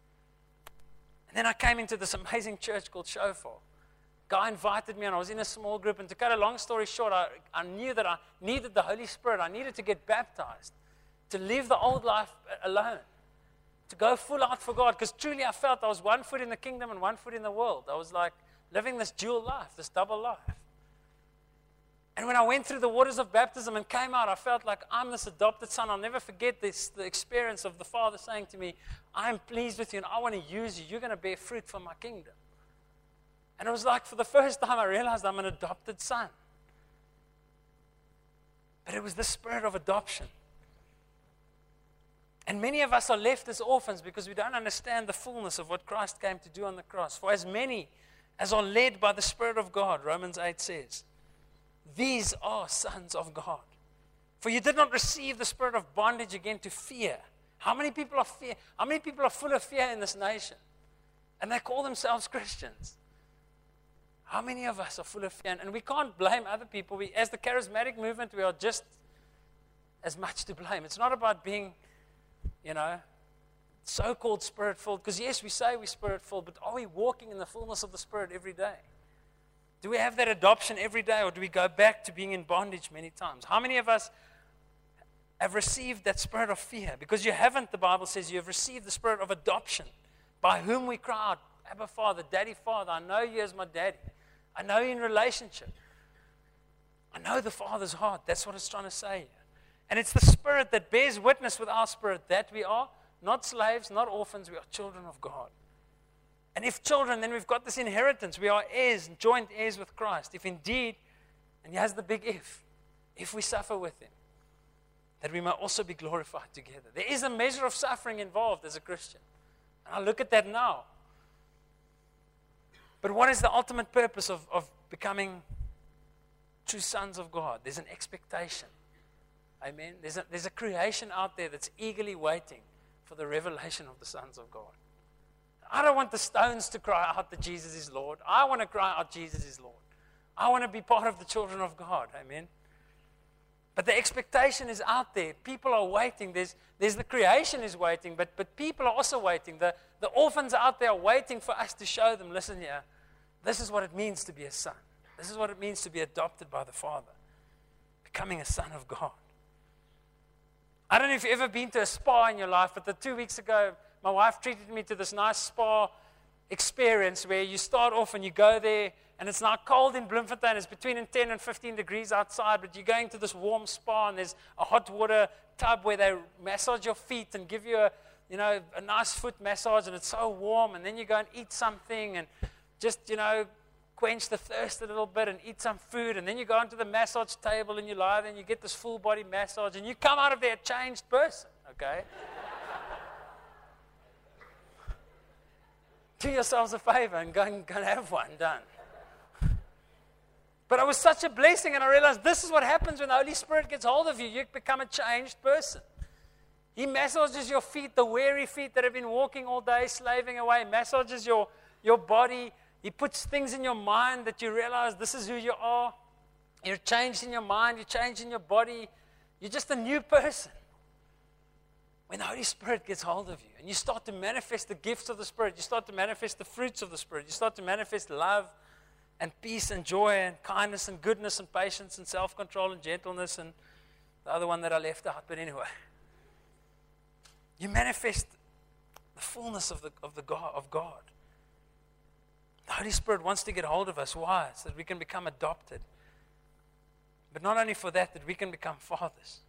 And then I came into this amazing church called Shofar. Guy invited me, and I was in a small group. And to cut a long story short, I, I knew that I needed the Holy Spirit. I needed to get baptized, to leave the old life alone, to go full out for God. Because truly I felt I was one foot in the kingdom and one foot in the world. I was like living this dual life, this double life. And when I went through the waters of baptism and came out, I felt like I'm this adopted son. I'll never forget this, the experience of the Father saying to me, I'm pleased with you and I want to use you. You're going to bear fruit for my kingdom. And it was like for the first time I realized I'm an adopted son. But it was the spirit of adoption. And many of us are left as orphans because we don't understand the fullness of what Christ came to do on the cross. For as many as are led by the Spirit of God, Romans eight says, these are sons of God. For you did not receive the spirit of bondage again to fear. How many people are fear? How many people are full of fear in this nation? And they call themselves Christians. How many of us are full of fear? And we can't blame other people. We, as the charismatic movement, we are just as much to blame. It's not about being, you know, so-called spirit-filled. Because yes, we say we're spirit-filled, but are we walking in the fullness of the Spirit every day? Do we have that adoption every day, or do we go back to being in bondage many times? How many of us have received that spirit of fear? Because you haven't, the Bible says, you have received the spirit of adoption, by whom we cry out, Abba, Father, Daddy, Father, I know you as my daddy. I know you in relationship. I know the Father's heart. That's what it's trying to say here. And it's the Spirit that bears witness with our spirit that we are not slaves, not orphans, we are children of God. And if children, then we've got this inheritance. We are heirs, joint heirs with Christ. If indeed, and he has the big if, if we suffer with him, that we may also be glorified together. There is a measure of suffering involved as a Christian. And I look at that now. But what is the ultimate purpose of, of becoming true sons of God? There's an expectation. Amen. There's a, there's a creation out there that's eagerly waiting for the revelation of the sons of God. I don't want the stones to cry out that Jesus is Lord. I want to cry out Jesus is Lord. I want to be part of the children of God. Amen. But the expectation is out there. People are waiting. There's, there's the creation is waiting, but, but people are also waiting. The, the orphans out there are waiting for us to show them, listen here, this is what it means to be a son. This is what it means to be adopted by the Father. Becoming a son of God. I don't know if you've ever been to a spa in your life, but the two weeks ago, my wife treated me to this nice spa experience where you start off and you go there, and it's now cold in Bloemfontein. It's between ten and fifteen degrees outside, but you're going to this warm spa, and there's a hot water tub where they massage your feet and give you a, you know, a nice foot massage, and it's so warm. And then you go and eat something and just, you know, quench the thirst a little bit and eat some food. And then you go onto the massage table and you lie there and you get this full body massage, and you come out of there a changed person, okay? Do yourselves a favor and go and, go and have one done. But it was such a blessing, and I realized this is what happens when the Holy Spirit gets hold of you. You become a changed person. He massages your feet, the weary feet that have been walking all day, slaving away, massages your, your body. He puts things in your mind that you realize this is who you are. You're changed in your mind, you're changed in your body. You're just a new person. When the Holy Spirit gets hold of you and you start to manifest the gifts of the Spirit, you start to manifest the fruits of the Spirit, you start to manifest love and peace and joy and kindness and goodness and patience and self-control and gentleness and the other one that I left out, but anyway. You manifest the fullness of the of the God of God. The Holy Spirit wants to get hold of us. Why? So that we can become adopted. But not only for that, that we can become fathers.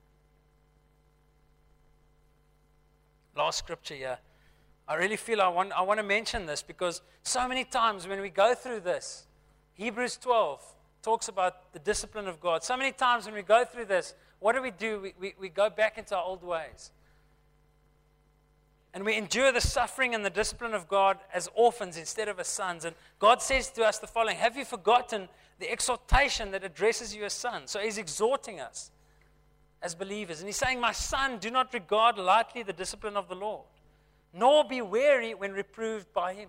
Last scripture here. I really feel I want, I want to mention this because so many times when we go through this, Hebrews twelve talks about the discipline of God. So many times when we go through this, what do we do? We, we, we go back into our old ways. And we endure the suffering and the discipline of God as orphans instead of as sons. And God says to us the following: have you forgotten the exhortation that addresses you as sons? So he's exhorting us as believers. And he's saying, my son, do not regard lightly the discipline of the Lord, nor be weary when reproved by him.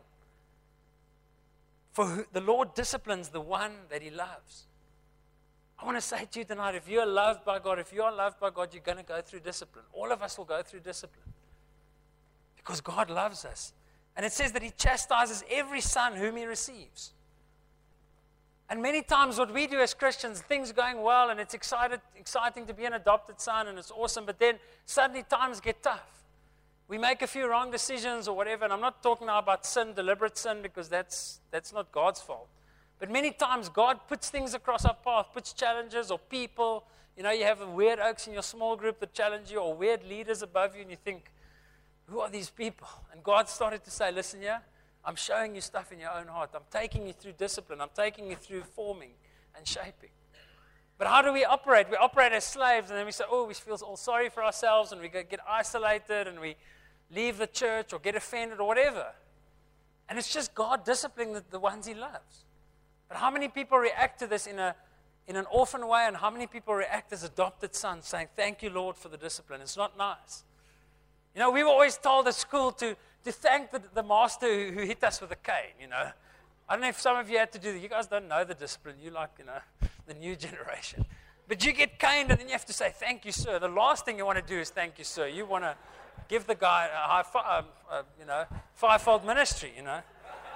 For who, the Lord disciplines the one that he loves. I want to say to you tonight, if you're loved by God, if you are loved by God, you're going to go through discipline. All of us will go through discipline. Because God loves us. And it says that he chastises every son whom he receives. And many times what we do as Christians, things are going well and it's excited, exciting to be an adopted son and it's awesome, but then suddenly times get tough. We make a few wrong decisions or whatever, and I'm not talking now about sin, deliberate sin, because that's that's not God's fault. But many times God puts things across our path, puts challenges or people. You know, you have weird oaks in your small group that challenge you, or weird leaders above you, and you think, who are these people? And God started to say, listen here, I'm showing you stuff in your own heart. I'm taking you through discipline. I'm taking you through forming and shaping. But how do we operate? We operate as slaves, and then we say, oh, we feel all sorry for ourselves, and we get isolated, and we leave the church or get offended or whatever. And it's just God disciplining the, the ones he loves. But how many people react to this in a in an orphan way, and how many people react as adopted sons, saying, thank you, Lord, for the discipline. It's not nice. You know, we were always told at school to, to thank the, the master who, who hit us with a cane, you know. I don't know if some of you had to do that. You guys don't know the discipline. You like, you know, the new generation. But you get caned, and then you have to say, thank you, sir. The last thing you want to do is thank you, sir. You want to give the guy a high five, uh, you know, fivefold ministry, you know.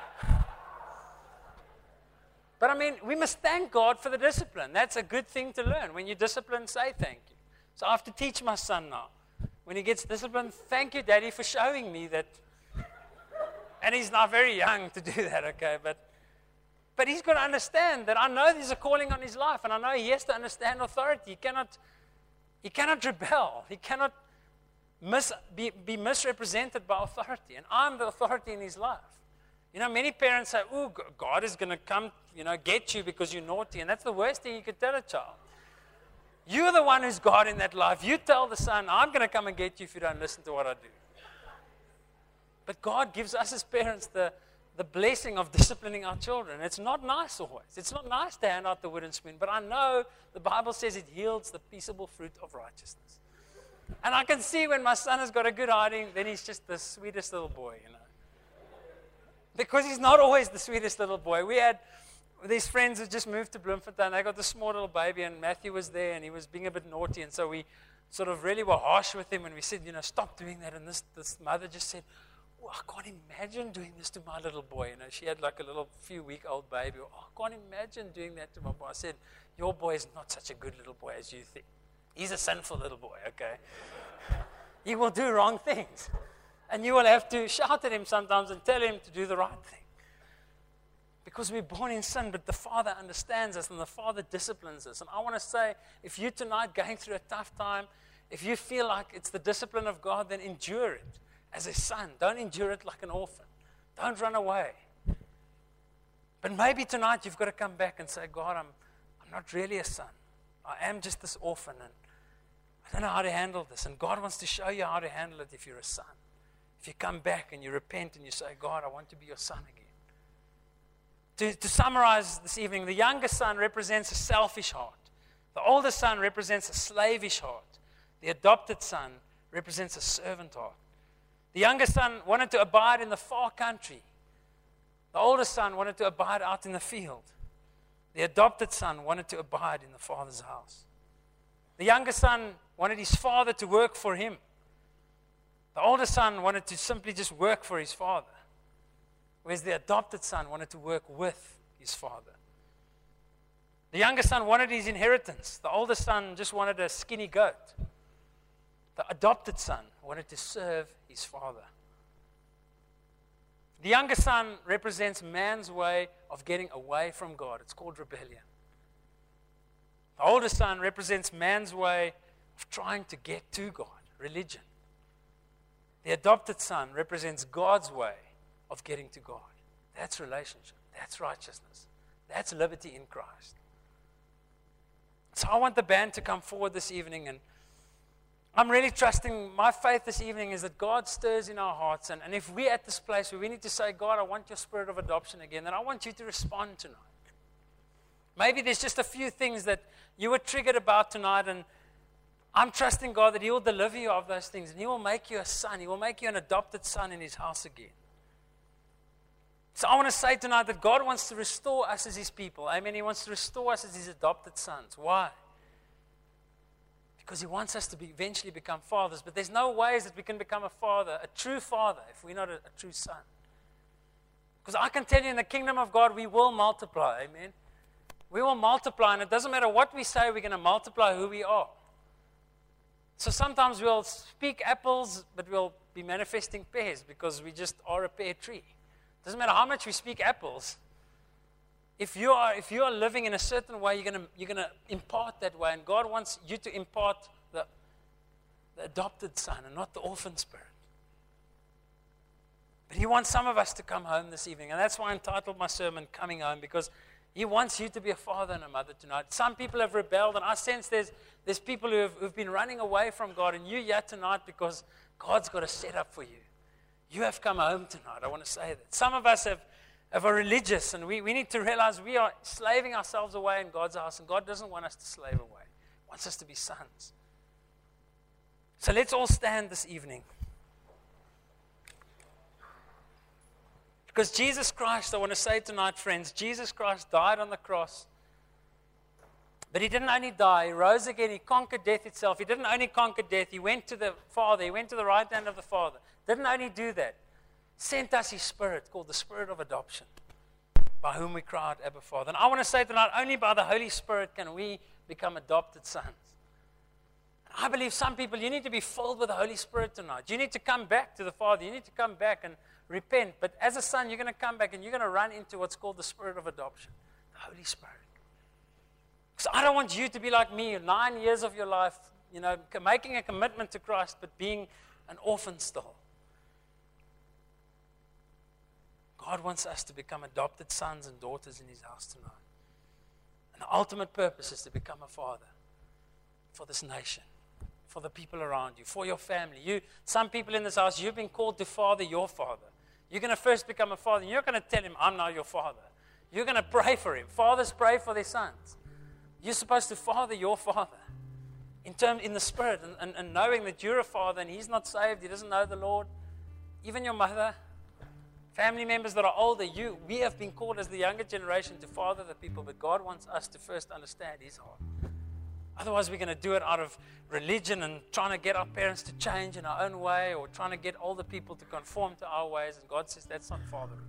But I mean, we must thank God for the discipline. That's a good thing to learn. When you discipline, say thank you. So I have to teach my son now. When he gets disciplined, thank you, Daddy, for showing me that. And he's not very young to do that, okay? But but he's got to understand that I know there's a calling on his life, and I know he has to understand authority. He cannot, he cannot rebel. He cannot mis, be, be misrepresented by authority. And I'm the authority in his life. You know, many parents say, oh, God is going to come, you know, get you because you're naughty. And that's the worst thing you could tell a child. You're the one who's God in that life. You tell the son, I'm going to come and get you if you don't listen to what I do. But God gives us as parents the, the blessing of disciplining our children. It's not nice always. It's not nice to hand out the wooden spoon. But I know the Bible says it yields the peaceable fruit of righteousness. And I can see when my son has got a good hiding, then he's just the sweetest little boy, you know. Because he's not always the sweetest little boy. We had these friends who just moved to Bloemfontein. They got this small little baby, and Matthew was there, and he was being a bit naughty. And so we sort of really were harsh with him, and we said, you know, stop doing that. And this, this mother just said, oh, I can't imagine doing this to my little boy. You know, she had like a little few week old baby. Oh, I can't imagine doing that to my boy. I said, your boy is not such a good little boy as you think. He's a sinful little boy, okay? He will do wrong things. And you will have to shout at him sometimes and tell him to do the right thing. Because we're born in sin, but the Father understands us and the Father disciplines us. And I want to say, if you tonight going through a tough time, if you feel like it's the discipline of God, then endure it as a son. Don't endure it like an orphan. Don't run away. But maybe tonight you've got to come back and say, God, I'm, I'm not really a son. I am just this orphan, and I don't know how to handle this. And God wants to show you how to handle it if you're a son. If you come back and you repent and you say, God, I want to be your son again. To, to summarize this evening, the younger son represents a selfish heart. The older son represents a slavish heart. The adopted son represents a servant heart. The younger son wanted to abide in the far country. The older son wanted to abide out in the field. The adopted son wanted to abide in the father's house. The younger son wanted his father to work for him. The older son wanted to simply just work for his father, whereas the adopted son wanted to work with his father. The younger son wanted his inheritance. The older son just wanted a skinny goat. The adopted son wanted to serve his father. The younger son represents man's way of getting away from God. It's called rebellion. The older son represents man's way of trying to get to God, religion. The adopted son represents God's way of getting to God. That's relationship. That's righteousness. That's liberty in Christ. So I want the band to come forward this evening, and I'm really trusting, my faith this evening is that God stirs in our hearts, and, and if we're at this place where we need to say, God, I want your spirit of adoption again, then I want you to respond tonight. Maybe there's just a few things that you were triggered about tonight, and I'm trusting God that he will deliver you of those things, and he will make you a son. He will make you an adopted son in his house again. So I want to say tonight that God wants to restore us as his people. Amen. He wants to restore us as his adopted sons. Why? Because he wants us to be, eventually become fathers. But there's no ways that we can become a father, a true father, if we're not a, a true son. Because I can tell you in the kingdom of God, we will multiply. Amen. We will multiply, and it doesn't matter what we say, we're going to multiply who we are. So sometimes we'll speak apples, but we'll be manifesting pears because we just are a pear tree. Doesn't matter how much we speak apples. If you are if you are living in a certain way, you're gonna you're gonna impart that way, and God wants you to impart the, the adopted son and not the orphan spirit. But he wants some of us to come home this evening, and that's why I entitled my sermon "Coming Home," because he wants you to be a father and a mother tonight. Some people have rebelled, and I sense there's there's people who have who've been running away from God, and you're here tonight because God's got a setup for you. You have come home tonight. I want to say that. Some of us have, have are religious, and we, we need to realize we are slaving ourselves away in God's house, and God doesn't want us to slave away. He wants us to be sons. So let's all stand this evening. Because Jesus Christ, I want to say tonight, friends, Jesus Christ died on the cross. But he didn't only die, he rose again, he conquered death itself. He didn't only conquer death, he went to the Father, he went to the right hand of the Father. Didn't only do that, sent us his spirit called the spirit of adoption, by whom we cry out, Abba, Father. And I want to say tonight, only by the Holy Spirit can we become adopted sons. And I believe some people, you need to be filled with the Holy Spirit tonight. You need to come back to the Father. You need to come back and repent. But as a son, you're going to come back and you're going to run into what's called the spirit of adoption, the Holy Spirit. So I don't want you to be like me, nine years of your life, you know, making a commitment to Christ, but being an orphan still. God wants us to become adopted sons and daughters in his house tonight. And the ultimate purpose is to become a father for this nation, for the people around you, for your family. You, some people in this house, you've been called to father your father. You're going to first become a father. You're not going to tell him, I'm now your father. You're going to pray for him. Fathers pray for their sons. You're supposed to father your father in term, in the spirit, and, and, and knowing that you're a father and he's not saved, he doesn't know the Lord. Even your mother, family members that are older, you, we have been called as the younger generation to father the people, but God wants us to first understand his heart. Otherwise, we're going to do it out of religion and trying to get our parents to change in our own way, or trying to get older people to conform to our ways, and God says that's not fathering.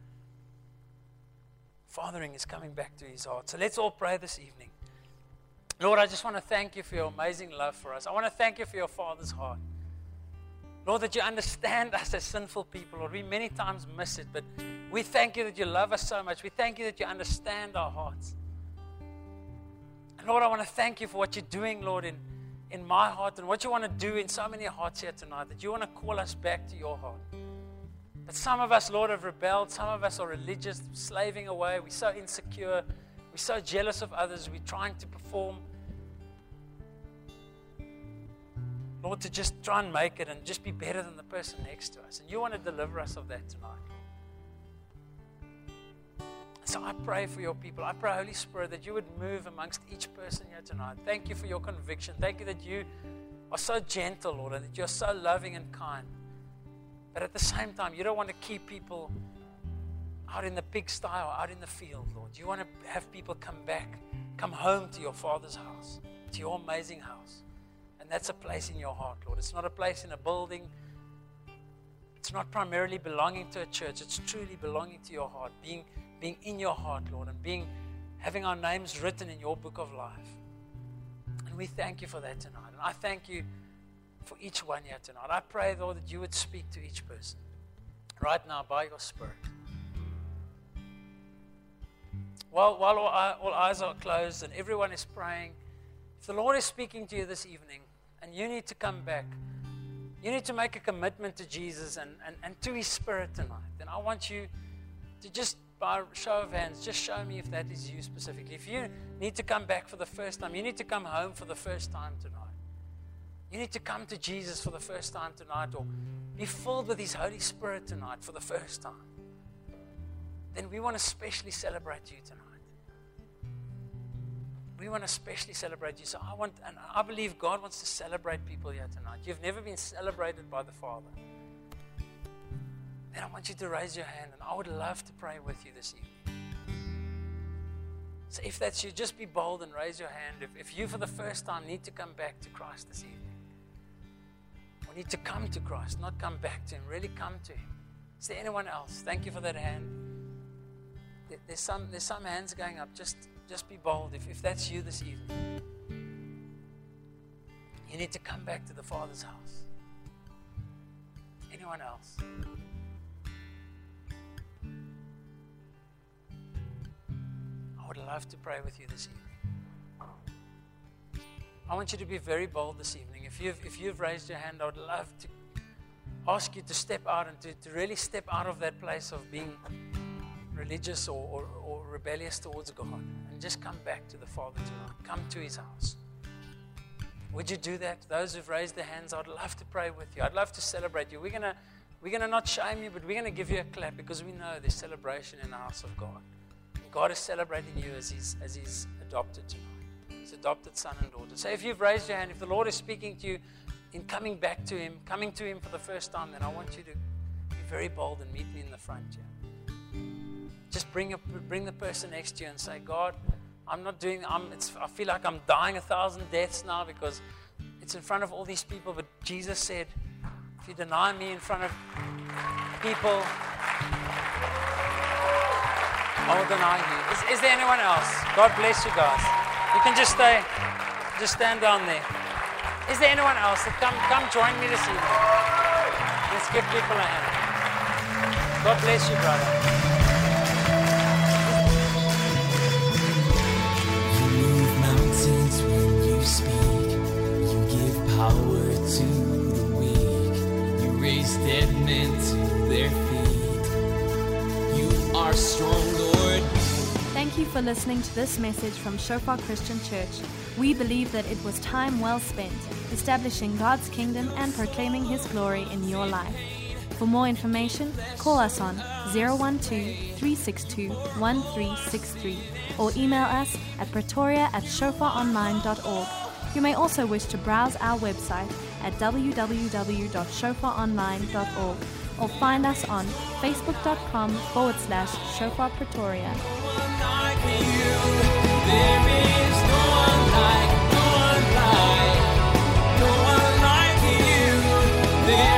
Fathering is coming back to his heart. So let's all pray this evening. Lord, I just want to thank you for your amazing love for us. I want to thank you for your Father's heart. Lord, that you understand us as sinful people. Lord, we many times miss it, but we thank you that you love us so much. We thank you that you understand our hearts. And Lord, I want to thank you for what you're doing, Lord, in, in my heart and what you want to do in so many hearts here tonight, that you want to call us back to your heart. But some of us, Lord, have rebelled. Some of us are religious, slaving away. We're so insecure. We're so jealous of others. We're trying to perform. Lord, to just try and make it and just be better than the person next to us. And you want to deliver us of that tonight, Lord. So I pray for your people. I pray, Holy Spirit, that you would move amongst each person here tonight. Thank you for your conviction. Thank you that you are so gentle, Lord, and that you're so loving and kind. But at the same time, you don't want to keep people out in the pigsty or out in the field, Lord. You want to have people come back, come home to your Father's house, to your amazing house. And that's a place in your heart, Lord. It's not a place in a building. It's not primarily belonging to a church. It's truly belonging to your heart, being, being in your heart, Lord, and being, having our names written in your book of life. And we thank you for that tonight. And I thank you for each one here tonight. I pray, Lord, that you would speak to each person right now by your Spirit. While, while all, all eyes are closed and everyone is praying, if the Lord is speaking to you this evening and you need to come back, you need to make a commitment to Jesus and, and, and to His Spirit tonight, then I want you to just, by a show of hands, just show me if that is you specifically. If you need to come back for the first time, you need to come home for the first time tonight. You need to come to Jesus for the first time tonight, or be filled with His Holy Spirit tonight for the first time. Then we want to specially celebrate you tonight. We want to especially celebrate you. So I want, and I believe God wants to celebrate people here tonight. You've never been celebrated by the Father. Then I want you to raise your hand, and I would love to pray with you this evening. So if that's you, just be bold and raise your hand. If, if you for the first time need to come back to Christ this evening, or need to come to Christ, not come back to Him, really come to Him. Is there anyone else? Thank you for that hand. There, there's some, there's some hands going up. Just Just be bold. If, if that's you this evening, you need to come back to the Father's house. Anyone else? I would love to pray with you this evening. I want you to be very bold this evening. If you've, if you've raised your hand, I would love to ask you to step out and to, to really step out of that place of being religious or, or, or rebellious towards God, and just come back to the Father tonight. Come to His house. Would you do that? Those who've raised their hands, I'd love to pray with you. I'd love to celebrate you. We're gonna we're gonna not shame you, but we're gonna give you a clap, because we know there's celebration in the house of God. And God is celebrating you as He's as He's adopted tonight. His adopted son and daughter. So if you've raised your hand, if the Lord is speaking to you in coming back to Him, coming to Him for the first time, then I want you to be very bold and meet me in the front here. Just bring a, bring the person next to you and say, God, I'm not doing, I'm, it's, I feel like I'm dying a thousand deaths now because it's in front of all these people. But Jesus said, if you deny me in front of people, I will deny you. Is, is there anyone else? God bless you guys. You can just stay, just stand down there. Is there anyone else? Come, come join me this evening. Let's give people a hand. God bless you, brother. Power to the weak, you raise dead men to their feet. You are strong, Lord. Thank you for listening to this message from Shofar Christian Church. We believe that it was time well spent establishing God's kingdom and proclaiming His glory in your life. For more information, call us on zero one two, three six two, one three six three or email us at pretoria at shofar online dot org. You may also wish to browse our website at w w w dot shofar online dot org or find us on facebook.com forward slash Shofar Pretoria. There